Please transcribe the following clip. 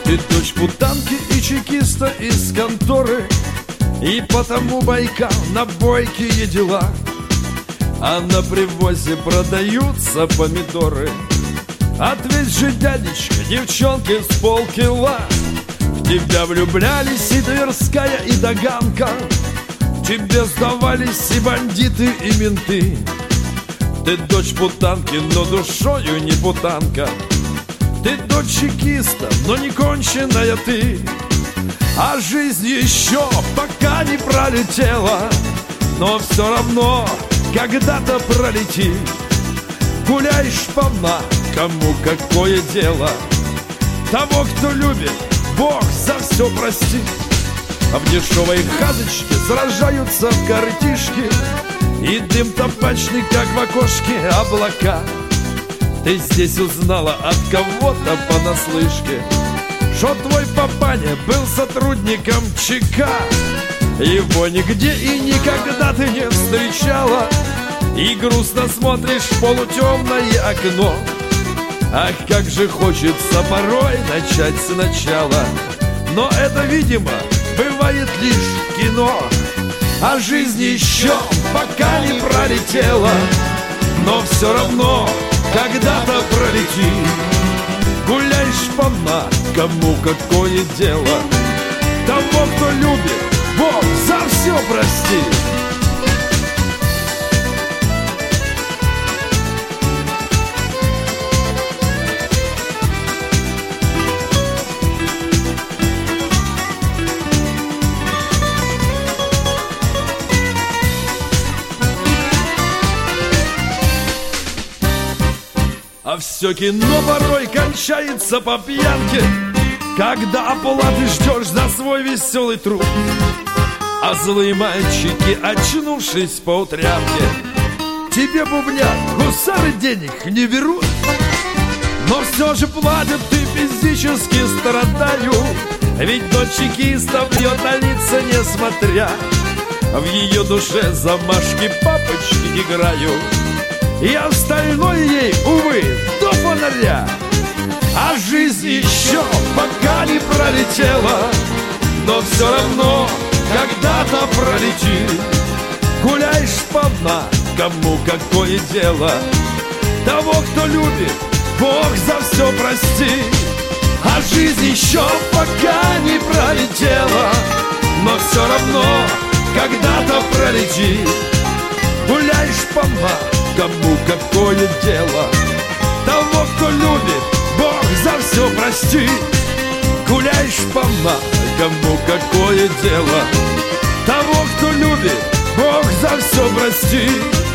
Ты дочь путанки и чекиста из конторы, и потому Байкал на бойкие дела. А на привозе продаются помидоры. Ответь же, дядечка, девчонки с полкила. В тебя влюблялись и Тверская, и Таганка. Тебе сдавались и бандиты, и менты. Ты дочь путанки, но душою не путанка. Ты дочь чекиста, но не конченая ты. А жизнь еще пока не пролетела, но все равно когда-то пролетит. Гуляешь полна, кому какое дело. Того, кто любит, Бог за все простит. А в дешевой хаточке сражаются в картишки, и дым табачный, как в окошке облака. Ты здесь узнала от кого-то понаслышке, что твой папаня был сотрудником ЧК. Его нигде и никогда ты не встречала, и грустно смотришь в полутемное окно. Ах, как же хочется порой начать сначала, но это, видимо, бывает лишь в кино. А жизнь еще пока не пролетела, но все равно когда-то пролетит. Гуляешь полна, кому какое дело. Того, кто любит, Бог за все простит. А все кино порой кончается по пьянке, когда оплаты ждешь за свой веселый труд. А злые мальчики, очнувшись по утрянке, тебе бубнят: гусары денег не берут. Но все же платят, ты физически страдаю, ведь дочь чекиста бьет на лица несмотря. В ее душе замашки папочки играют, и остальное ей, увы, до фонаря. А жизнь еще пока не пролетела, но все равно когда-то пролетит. Гуляешь полна, кому какое дело. Того, кто любит, Бог за все простит. А жизнь еще пока не пролетела, но все равно когда-то пролетит. Гуляешь полна, кому какое дело. Того, кто любит, Бог за все простит. Гуляешь полна, кому какое дело. Того, кто любит, Бог за все простит.